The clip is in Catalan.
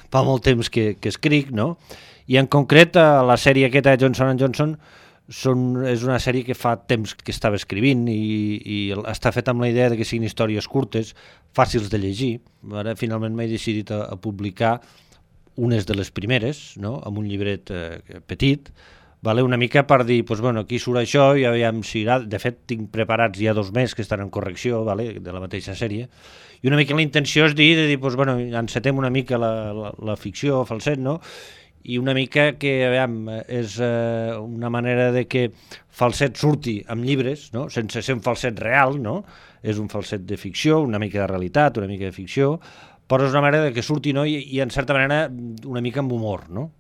fa molt temps que escric, no? I en concret la sèrie aquesta de Johnson & Johnson és una sèrie que fa temps que estava escrivint i està feta amb la idea de que siguin històries curtes, fàcils de llegir. Ara finalment m'he decidit a publicar unes de les primeres, no? Amb un llibret petit, una mica per dir, aquí surt això i aviam si... De fet, tinc preparats ja 2 més que estan en correcció, de la mateixa sèrie, i una mica la intenció és dir encetem una mica la ficció, falset, no? I una mica que, és una manera de que falset surti amb llibres, no? Sense ser un falset real, no? És un falset de ficció, una mica de realitat, una mica de ficció, però és una manera de que surti, no? I en certa manera una mica amb humor, no?